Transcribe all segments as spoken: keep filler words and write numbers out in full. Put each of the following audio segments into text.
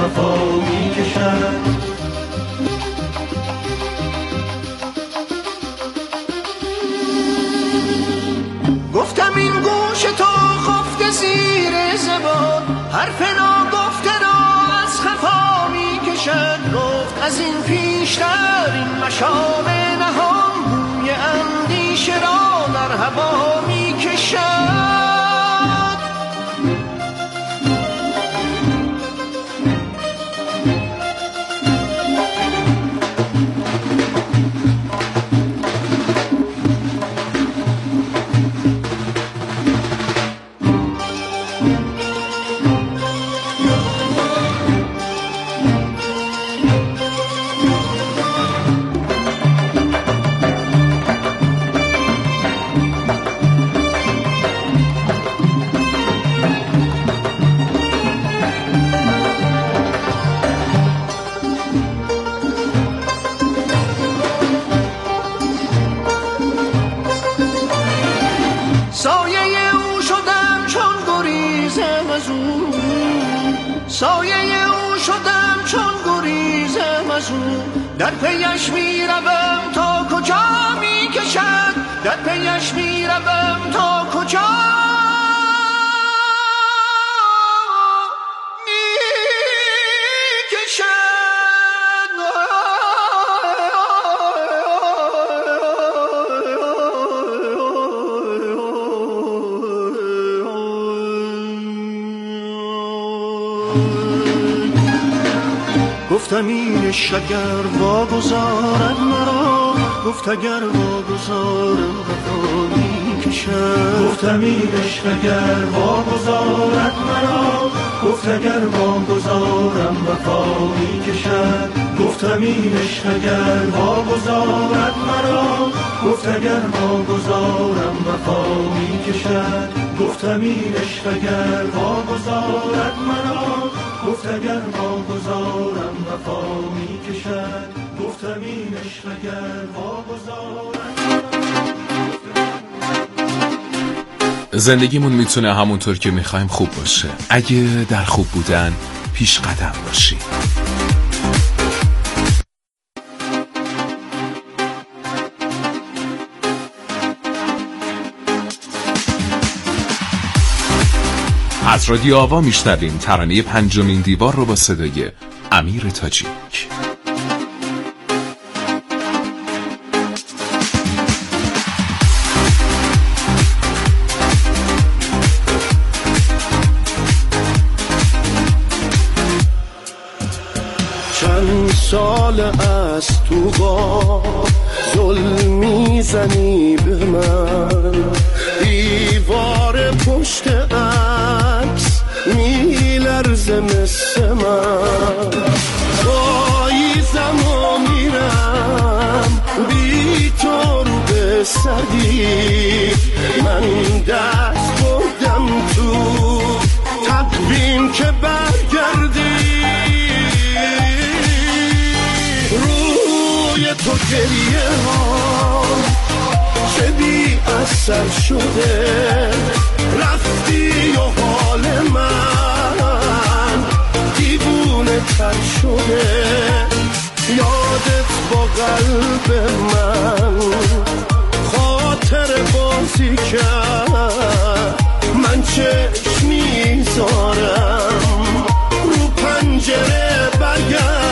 وفا میکشد. گفتم این گوش تو خفته زیر زبان، حرف ناگفته را از خفا میکشد. گفت از این پیشتر این مشام نهان، بوی اندیشه را در هوا میکشد. سایه او شدم چون گریزم از او، در پیش می روم تا کجا می کشد، در پیش می روم تا کجا می کشد. گفتم این شگر واگذارد مرا، گفت اگر واگذارم وفا میکشد. گفتم این شگر واگذارد مرا، گفت اگر واگذارم وفا میکشد. گفتم این شگر واگذارد مرا، گفت اگر واگذارم وفا میکشد. گفتم این شگر واگذارد مرا، گفت اگر واگذارم وفا میکشد. گفتم این عشق اگر واگذارم. زندگیمون میتونه همونطور که میخوایم خوب باشه اگه در خوب بودن پیش قدم باشیم. از رادیو آوا میشنویم ترانه پنجمین دیوار رو با صدای امیر تاجیک. چند سال از تو با ظلم میزنی به من، دیوار پشت عکس میلرزه مثل من، پاییزم و میرم بی تو رو به سدی، من دست بردم تو تقویم که برگردی، روی تو گریه ها چه بی اثر شده، رفتی و حال من دیوونه تر شده، یادت با قلب من خاطر بازی کرد، من چشم میذارم رو پنجره برگرد.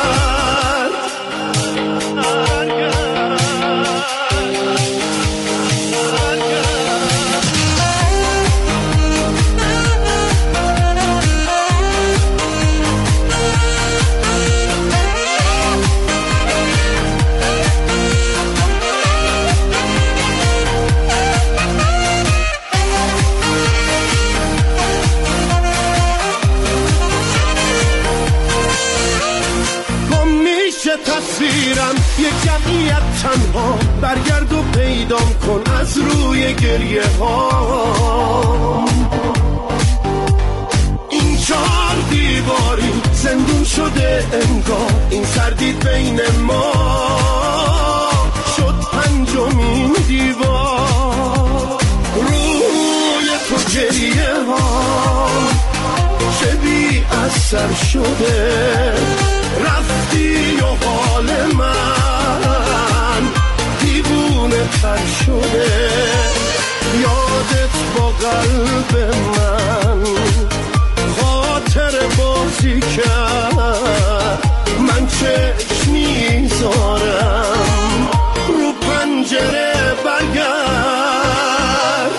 تصویرم یک جمعیت تنها، برگرد و پیدام کن از روی گریه ها، این چهار دیواری زندون شده انگار، این سردید بین ما شد پنجمین دیوار، روی تو گریه ها چه بی از اثر شده رفتی و حال من دیوونه تر شده یادت با قلب من خاطر بازی کرد من چشم میذارم رو پنجره برگرد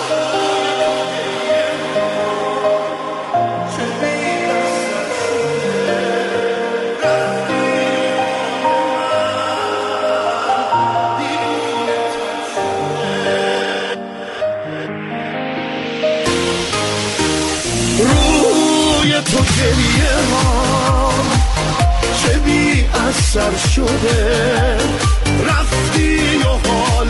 روی تو گریه ها چه بی اثر شده رفتی و حال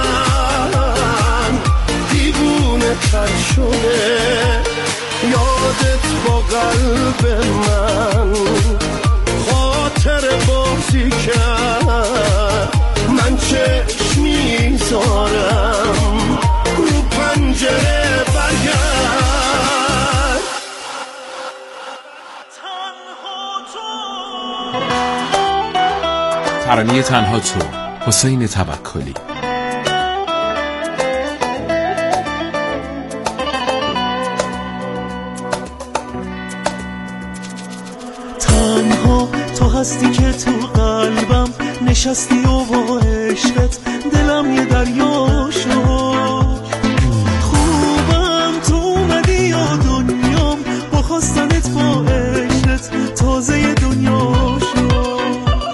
من دیوونه تر شده یادت با قلب من خاطر بازی کرد من چشم میذارم رو پنجره برگرد ترانه تنها تو، حسین توکلی. تنها تو هستی که تو قلبم نشستی و با عشقت دلم یه دریا شد خوبم تو اومدی و دنیام با خواستنت با عشقت تازه دنیا شد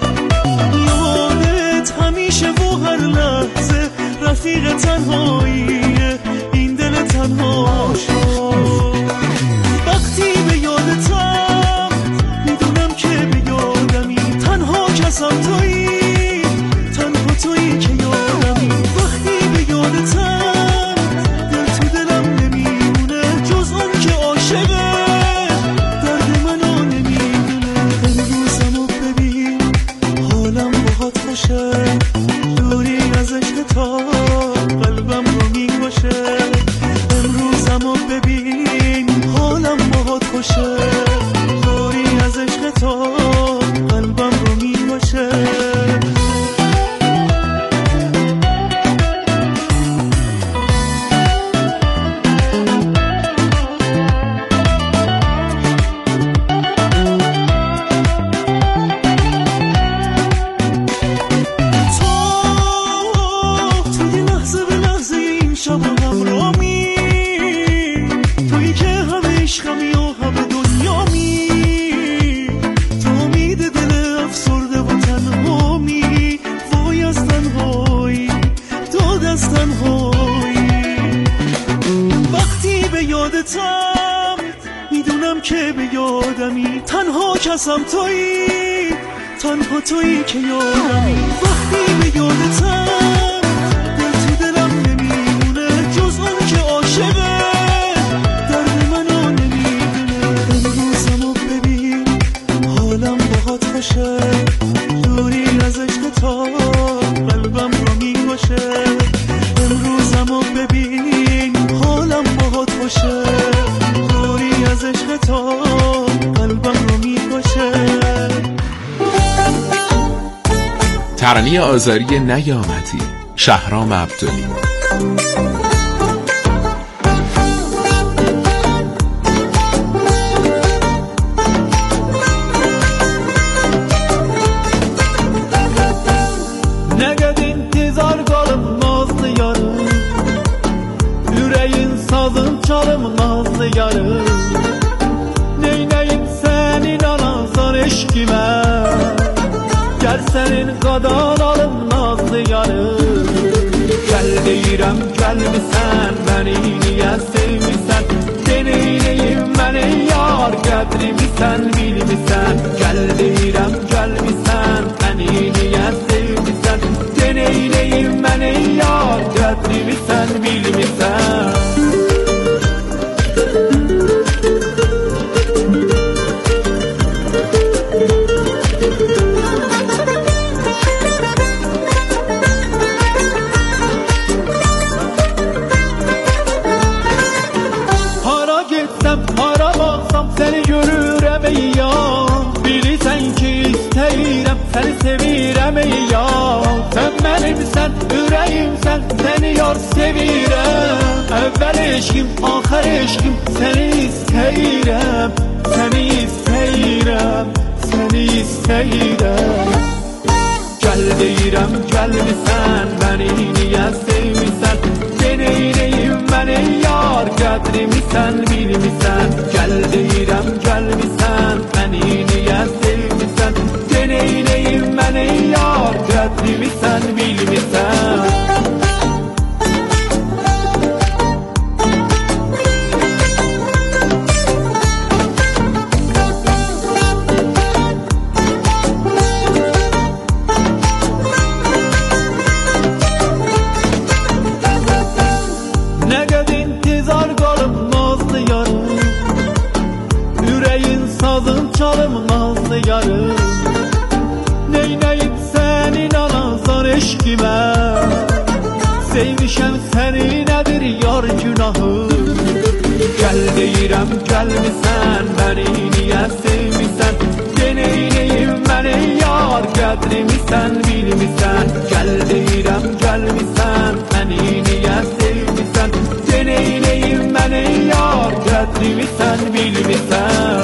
یادت همیشه و هر لحظه رفیق تنهاییه این دل تنها شد وقتی به یادتم میدونم که به یادمی تنها کسم تویی تنها تویی که یادمی وقتی به یادتم دل تو دلم نمیمونه جز اون که عاشقه درد منو نمیدونه امروزمو ببین حالم باهات خوشه دوری از عشق تا قلبم رو میکشه امروزمو ببین حالم باهات خوشه دوری از عشق تا قلبم رو میکشه میدونم که به یادمی تنها کسم تویی تنها تویی که یادمی وقتی به یادتم دل تو دلم نمیمونه جز اون که عاشقه درد منو نمیدونه امروزمو ببین حالم باهات خوشه دوری از عشق تا قلبم رو میکشه امروزمو ببین حالم باهات خوشه دوری از عشق تا قلبم رو میکشه ترانه آذری نیامدی، شهرام عبدلی. Nəqəd intizar qalım nazlı yarım Ürəyin sazın çalım nazlı yarım Neynəyim sənin anazan eşkimə Gəl sənin qadan alım nazlı yarım Gəl deyirəm gəlmisən məni niyə sevmisən Deneynəyim məni yar qədrimisən bilmisən Gəl deyirəm gəlmisən məni niyə sevmisən Deneynəyim məni yar qədrimisən bilmisən Hara getsəm, hara baxsam səni görürəm ey yar seni sevirəm ey yar. Sen benimsen, yüreğimsen, seni yar sevirəm. Evvel eşkim, ahir eşkim, seni isteyirəm. Seni isteyirəm, seni isteyirəm. Gel deyirəm, gəlmisən, məni niyə sevmisən? Deneyneyim mən ey yar, qədrimi sən bilmisən. Gel deyirəm, gəlmisən, məni niyə sevmisən? Deneyneyim mən ey yar, qədrimi sən bilmisən. Çalım nazlı yarım, neyneyip senin anazan eşkime. Sevmişem seni nedir yar günahım. Gel deyirəm, gəlmisən, məni niyə sevmisən? Deneyneyim mən ey yar, qədrimi sən bilmisən. Gel deyirəm, gəlmisən, məni niyə sevmisən? Deneyneyim mən ey yar, qədrimi sən bilmisən.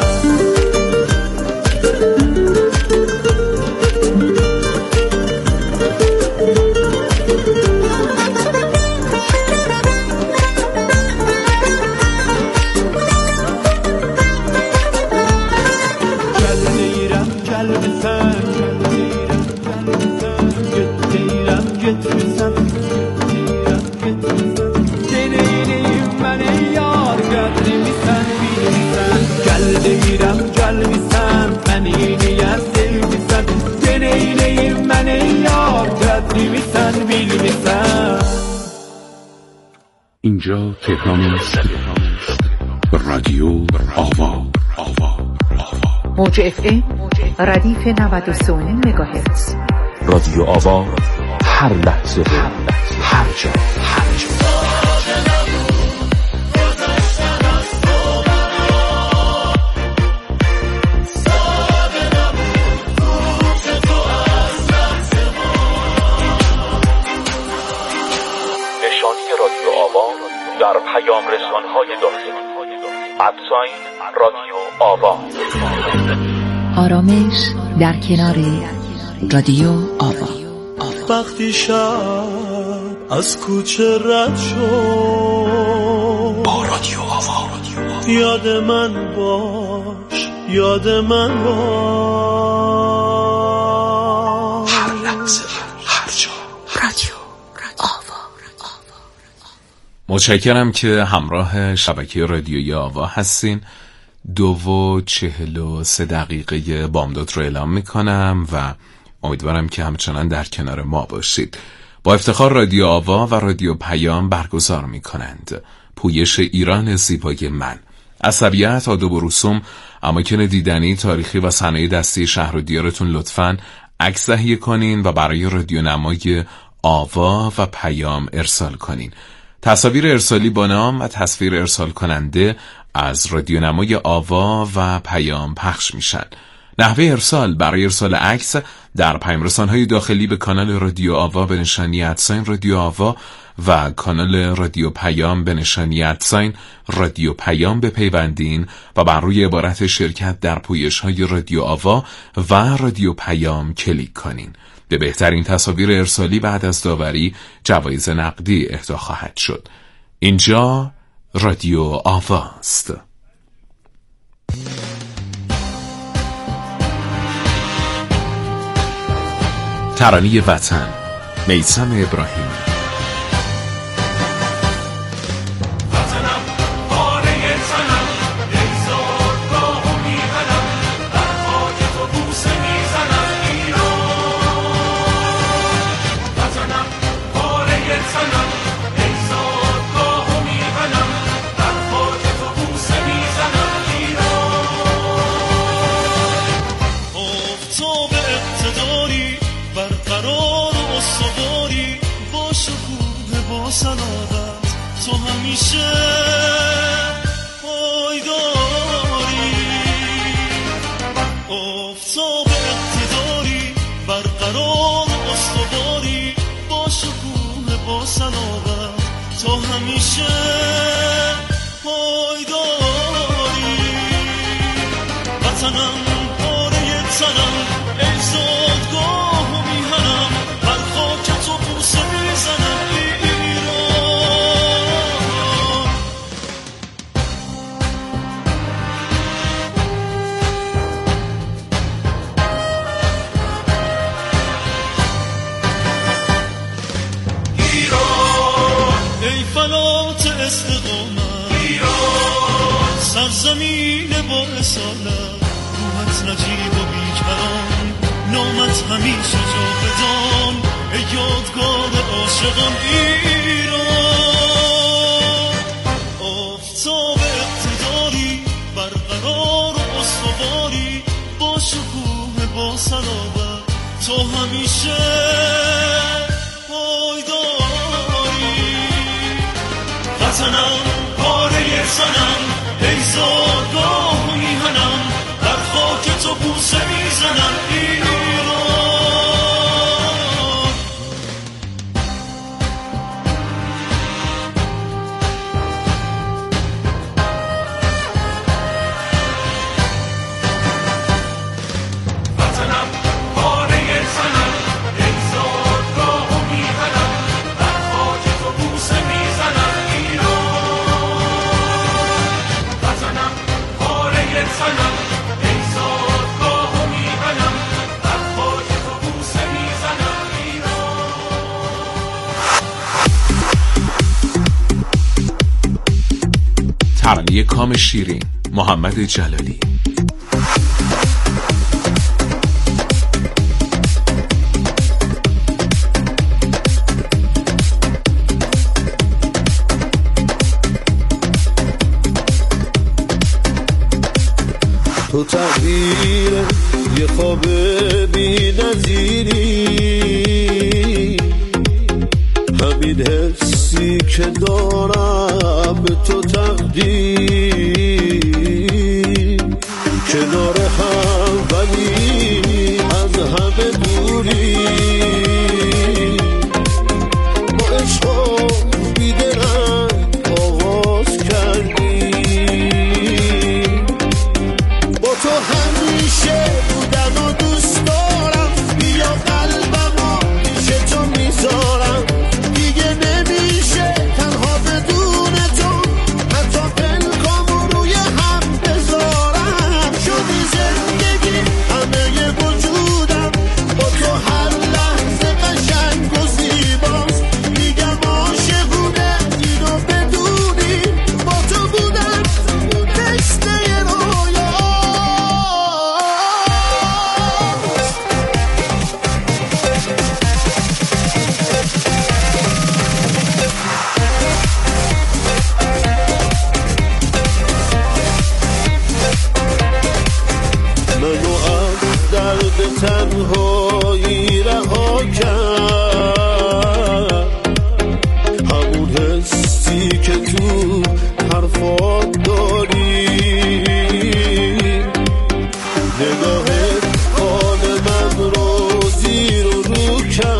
اینجا تهران است. رادیو آوا. موج اف ام ردیف نود و سه مگاهرتز. رادیو آوا، هر لحظه هر جا هر جا. در پیام رسان‌های داخلی ادساین رادیو آوا. آرامش در کنار رادیو آوا. وقتی شب از کوچه رد شد با رادیو آوا، یاد من باش، یاد من باش، هر لحظه هر جا رادیو آوا. متشکرم که همراه شبکه رادیوی آوا هستین. دو و چهل و سه دقیقه بامداد رو اعلام میکنم و امیدوارم که همچنان در کنار ما باشید. با افتخار رادیو آوا و رادیو پیام برگزار میکنند پویش ایران زیبای من. عصبیت، آداب و رسوم، اماکن دیدنی، تاریخی و صنایع دستی شهر و دیارتون لطفاً عکس تهیه کنین و برای رادیو نمای آوا و پیام ارسال کنین. تصاویر ارسالی با نام و تصویر ارسال کننده از رادیو نمای آوا و پیام پخش میشن. نحوه ارسال: برای ارسال عکس در پیام‌رسان‌های داخلی به کانال رادیو آوا به نشانی ادساین رادیو آوا و کانال رادیو پیام به نشانی ادساین رادیو پیام بپیوندین و بر روی عبارت شرکت در پویش‌های رادیو آوا و رادیو پیام کلیک کنین. به بهترین تصاویر ارسالی بعد از داوری جوایز نقدی اهدا خواهد شد. اینجا رادیو آوا است. ترانه وطن، میثم ابراهیمی. با صلابت تو همیشه پایداری. وطنم پاره تنم ای زادگاه و میهنم، بر خاک تو بوسه میزنم ایران. ایران ای فلات استقامت، ایران سرزمین با اصالت، روحت نجیب و بیکران، نامت همیشه جاودان، ای یادگار عاشقان ایران. آفتاب اقتداری برقرار و استواری، با شکوه با صلابت تو همیشه پایداری. وطنم پاره زنم ای زادگاه و میهنم، در خاک تو بوسه میزنم ایران. وطنم پاره زنم ای زادگاه و میهنم، در خاک تو بوسه میزنم ایران. وطنم پاره زنم ای زادگاه و میهنم، در خاک تو بوسه میزنم ایران. ترانه کام شیرین، محمد جلالی. تو تغییر یه خواب بی نظیری، همین حسی که دارم به تو تقدیر، کنار هم ولی از همه دوری، با عشق و بیدرنگ آغاز کردی، با تو همیشه بودن و دوست دارم، بیا قلبم و پیش تو میذارم، دیگه نمیشه تنها بدون تو، حتی پلکام روی هم بذارم، شدی زندگی همه وجودم، با تو هر لحظه قشنگ و زیباست، میگم عاشقونه اینو بدونی، با تو بودم مثل یه رویا. منو از درد تنهایی رها کرد، همون حسی که تو حرفات داری، نگاهت حال من رو زیر و رو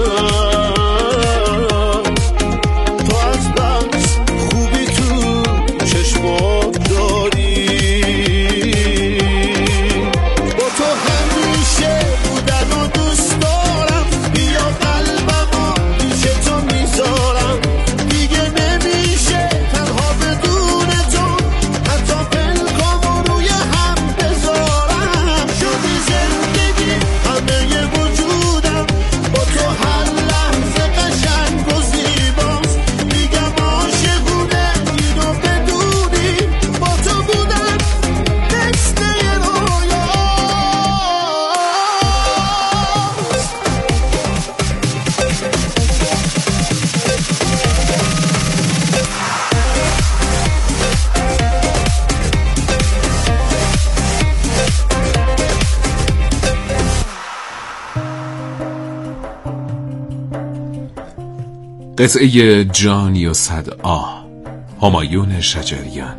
کرد، تو از بس خوبی تو چشمات داری، با تو همیشه بودن و دوست دارم، بیا قلبم و پیش تو میذارم، دیگه نمیشه تنها بدون تو، حتی پلکام روی هم بذارم، شدی زندگی همه وجودم، با تو هر لحظه قشنگ و زیباست، میگم عاشقونه اینو بدونی، با تو بودم مثل یه رویا. قطعه جانی و صد آه، همایون شجریان.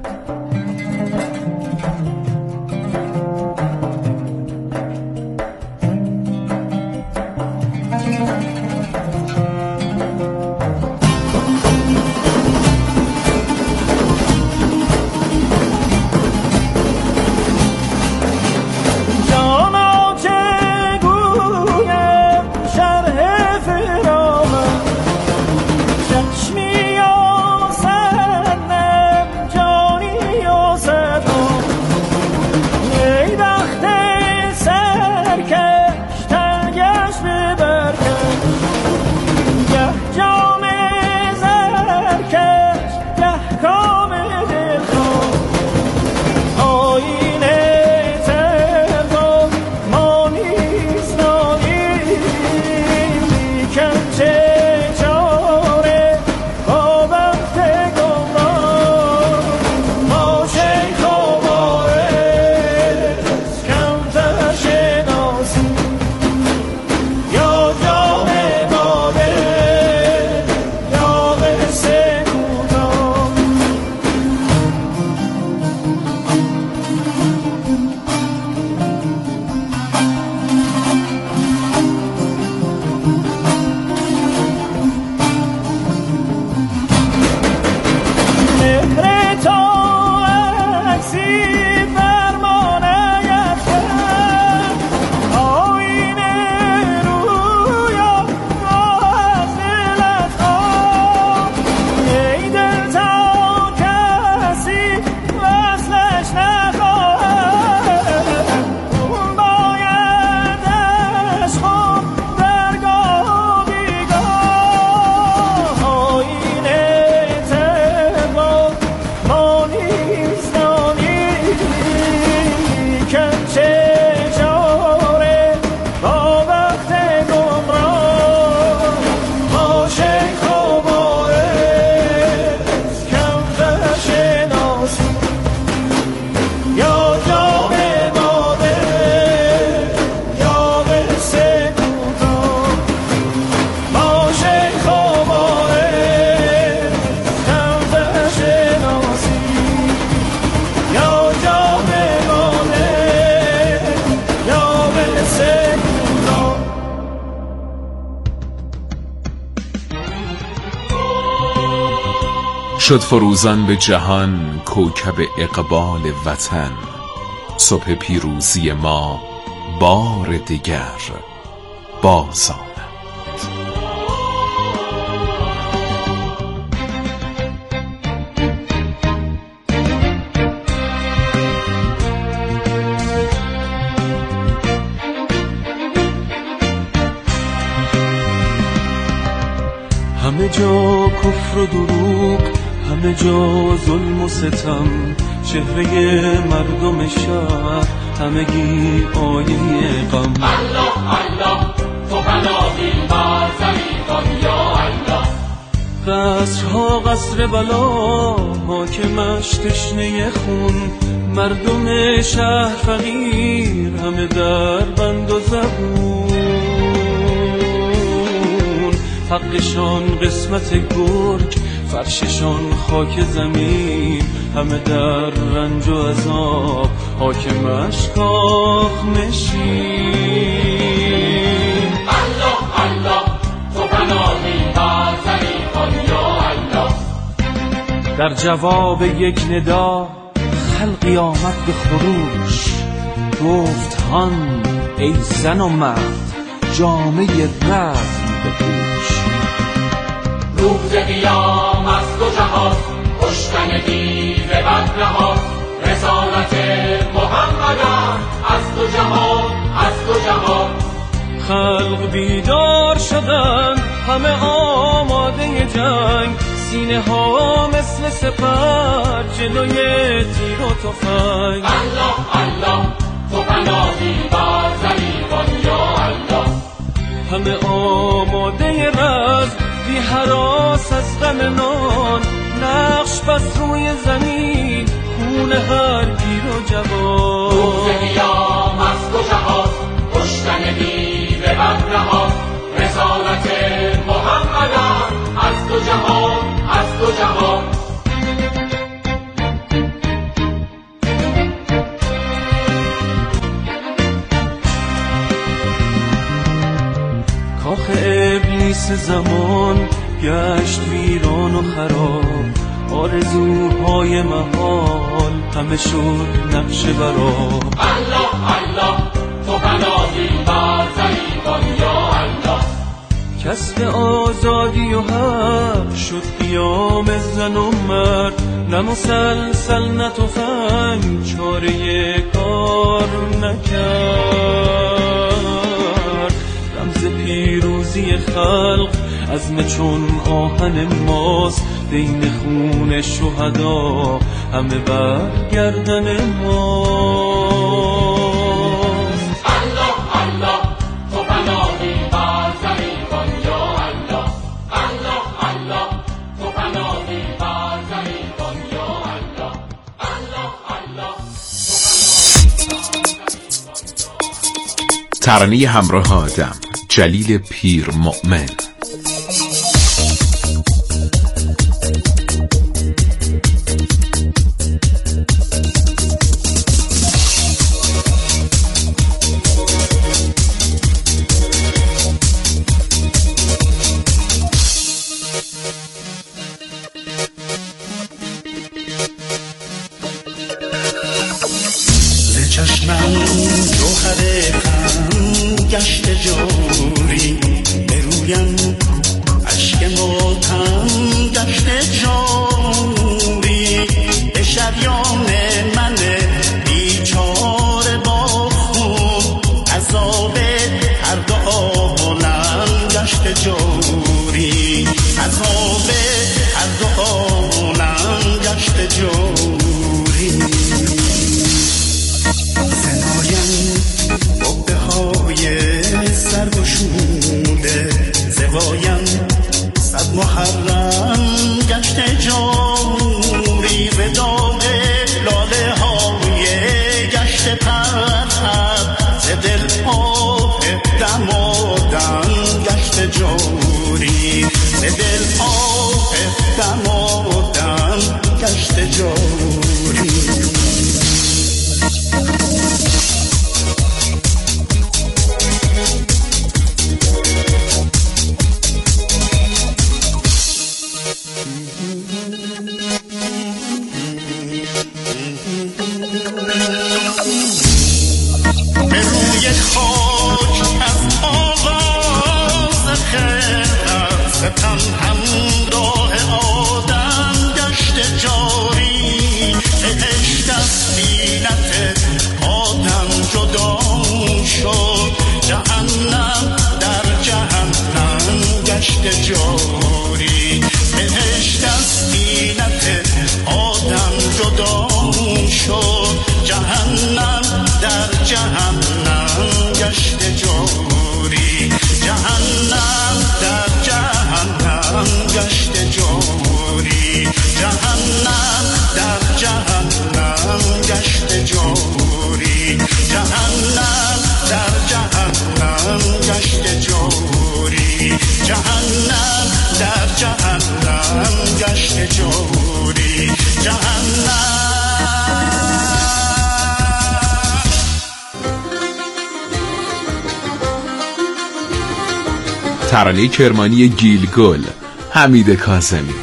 شد فروزان به جهان کوکب اقبال وطن، صبح پیروزی ما بار دیگر باز آمد. همه جا کفر و دروغ، همه جا ظلم و ستم، چهره مردم شهر همگی آینه غم. الله الله تو بنایی بر زمین یا الله. قصرها قصر بلا، حاکمش تشنه خون، مردم شهر فقیر همه در بند و زبون. حقشان قسمت گرگ، فرششان خاک زمین، همه در رنج و عذاب، حاکمش کاخ نشین. الله الله تو بنایی بر زمین کن یا الله. در جواب یک ندا خلقی آمد به خروش، گفت هان ای زن و مرد جامه رزم بپوش. روز قیام از دو جهان، کشتن دیو بدنهاد، رسالت محمدم از دو جهان از دو جهان. خلق بیدار شدن همه آماده جنگ، سینه ها مثل سپر جلوی تیر و تفنگ. الله الله تو پناهی بر زمین کن یا الله. همه آماده رزم بی هراس از غم نان، نقش بس روی زمین خون هر پیر و جوان. روز قیام از دو جهان، کشتن دیو بدنهاد، رسالت محمدم از دو جهان از دو جهان. کاخ ابلیس زمان گشت ویران و خراب، آرزوهای محال همه شد نقش براب. الله الله تو پناهی بر زمین کن یا الله. کسب آزادی و حق شد قیام زن و مرد، نه مسلسل نه تفنگ چاره کار نکرد. رمز پیروزی خلق عزم چون آهن ماست، بین خون شهدا همه برگردن ماست. الله الله تو پناهی بر زمین کن یا الله. الله الله تو پناهی بر زمین کن یا الله. الله الله ترانه همراه آدم، جلیل پیر مؤمن. چشمم جوهر غم گشت جوری، به رویم اشک ماتم گشت جوری. به شریان من بیچاره با خون، عذاب هر دو عالم گشت جوری. عذاب هر دو عالم گشت جوری. بقبه های سرگشوده، زوایم صد محرم گشت جوری. به داغ لاله های گشت پرهر، ز دل آب دمادم گشت جوری. ز دل آب دمادم گشت جوری. گشت جمهوری جهنم در جهنم گشت جمهوری جهنم در جهنم گشت جمهوری جهنم در جهنم گشت جمهوری جهنم در جهنم گشت جمهوری جهنم. ترانه کرمانی گیلگل، حمید کاظمی.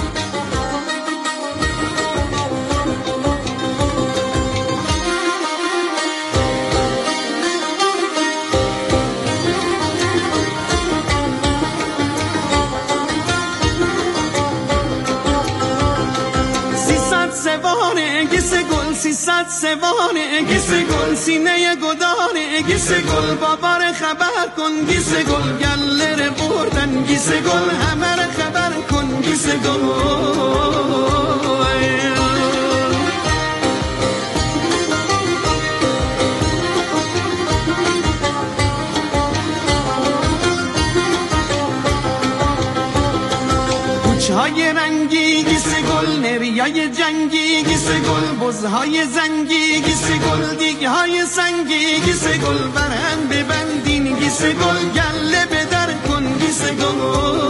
سیصد سوانه گیس گل سینه گدانه گیس گل بابار خبر کن گیس گل گلر بردن گیس گل همه را خبر کن گیس گل. های رنگی گیس گل نریای جنگی گیس گل بزهای زنگی گیس گل دیگه های سنگی گیس گل برهم ببندین گیس گل گله بدر کن گیس گل.